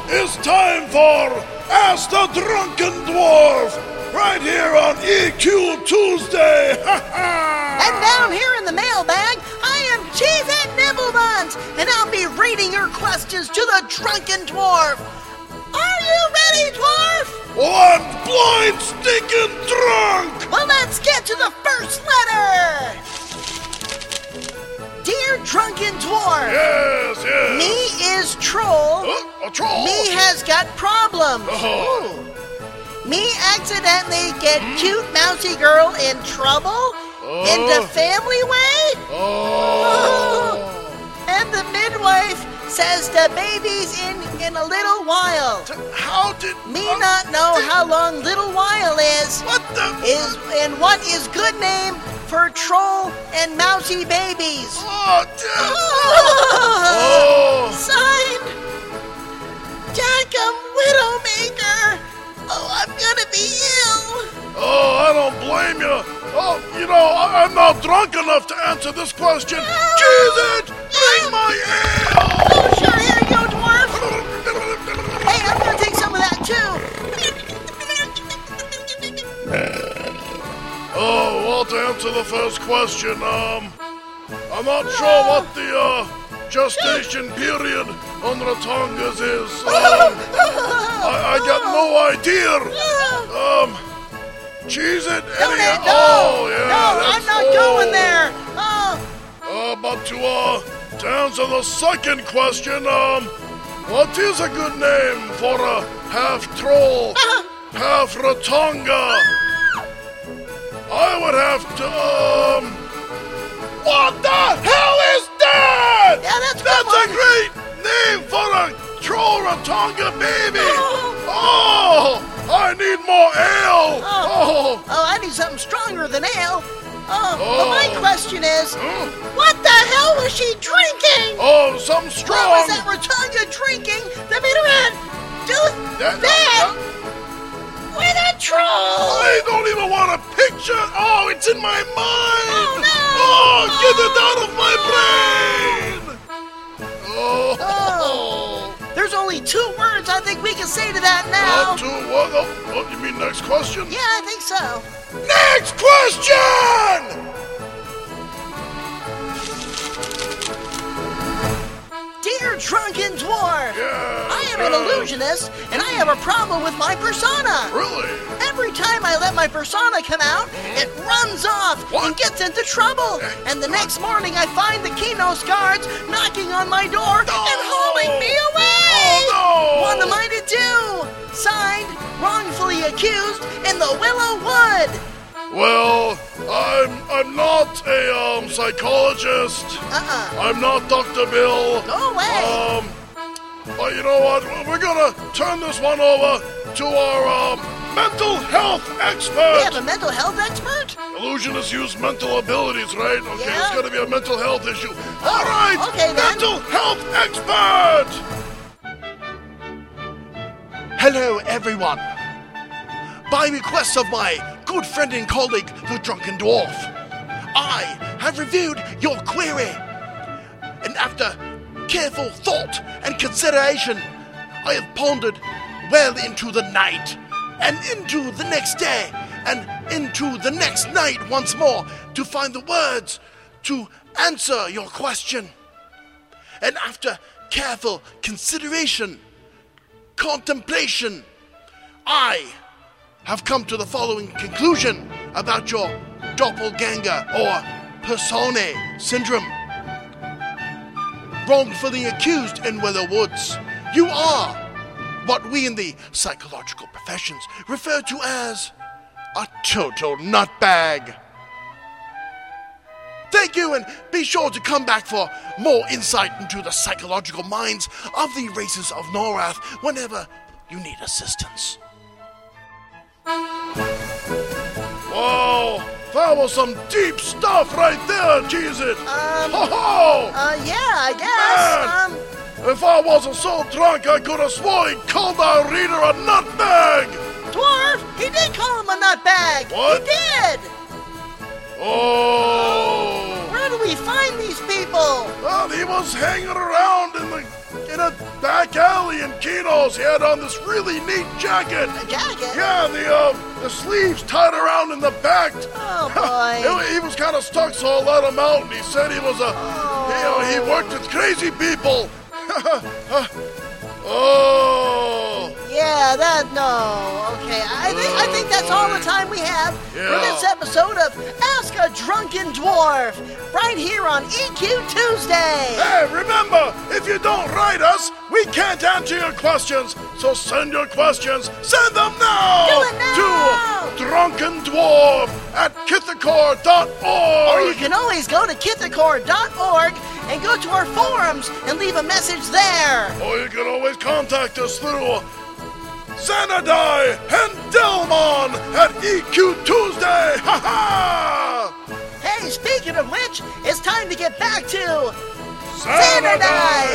it's time for Ask the Drunken Dwarf, right here on EQ Tuesday. And down here in the mailbag, I am Cheese-It Nibblebuns, and I'll be reading your questions to the Drunken Dwarf. Are you ready, Dwarf? Well, I'm blind, stinking drunk. Well, let's get to the first letter. Dear Drunken Dwarf. Yes. Me is troll. A troll? Me has got problems. Oh. Ooh. Me accidentally get cute mousy girl in trouble in the family way. Oh. And the midwife says the baby's in a little while. How did... Me not know how long little while is. What the... And what is good name for troll and mousy babies. Oh, Signed, Jackum Widowmaker. Oh, I'm gonna be ill. Oh, I don't blame you. Oh, I'm not drunk enough to answer this question. Jesus, bring my ale. Oh, sure, here you go, Dwarf. Hey, I'm gonna take some of that too. Oh, well, to answer the first question, I'm not sure what the gestation period on Ratongas is. I got no idea. Cheese-It. No, I'm not going there. But to answer the second question, what is a good name for a half troll, half Ratonga? I would have to, what the hell is that? Yeah, that's a great name for a troll Ratonga baby. Oh, I need more ale. Oh, I need something stronger than ale. But my question is, what the hell was she drinking? Oh, something strong. What was that Ratonga drinking that made her do that? With a troll! I don't even want to picture. Oh, it's in my mind. Oh, no! Oh, get it out of my brain! Oh. There's only 2 words I think we can say to that now. 2 what? Oh, you mean next question? Yeah, I think so. Next question! Dear Drunken Dwarf, Yeah, I am an illusionist, and I have a problem with my persona. Really? Every time I let my persona come out, it runs off and gets into trouble. And the next morning, I find the Kinos guards knocking on my door and hauling me away. Oh, no! What am I to do? Signed, wrongfully accused in the Willow Wood. Well, I'm not a psychologist. I'm not Dr. Bill. No way. But you know what? We're gonna turn this one over to our mental health expert. We have a mental health expert? Illusionists use mental abilities, right? Okay, Yeah. It's gonna be a mental health issue. All right, okay, then. mental health expert. Hello, everyone. By request of my good friend and colleague, the Drunken Dwarf, I have reviewed your query. And after careful thought and consideration, I have pondered well into the night, and into the next day, and into the next night once more, to find the words to answer your question. And after careful consideration, contemplation, I have come to the following conclusion about your doppelganger or personae syndrome. Wrongfully accused in Willow Woods, you are what we in the psychological professions refer to as a total nutbag. Thank you, and be sure to come back for more insight into the psychological minds of the races of Norath whenever you need assistance. Whoa, that was some deep stuff right there, Cheese-It. Yeah, I guess. Man, if I wasn't so drunk, I could have sworn he called our reader a nutbag. Dwarf, he did call him a nutbag. What? He did. Oh. Where do we find these people? Well, he was hanging around in in a back alley in Keno's. He had on this really neat jacket. A jacket? Yeah, the sleeves tied around in the back. Oh, boy. He was kind of stuck, so I let him out, and he said he was he worked with crazy people. Oh. Yeah, no. Okay, I think that's all the time we have for this episode of Ask a Drunken Dwarf, right here on EQ Tuesday. Hey, remember, if you don't write us, we can't answer your questions. So send your questions. Send them now. Do it now. To drunkendwarf@kithakor.org. Or you can always go to kithakor.org and go to our forums and leave a message there. Or you can always contact us through Xanadai and Delmon at EQ Tuesday. Ha ha! Hey, speaking of which, it's time to get back to Xanadai!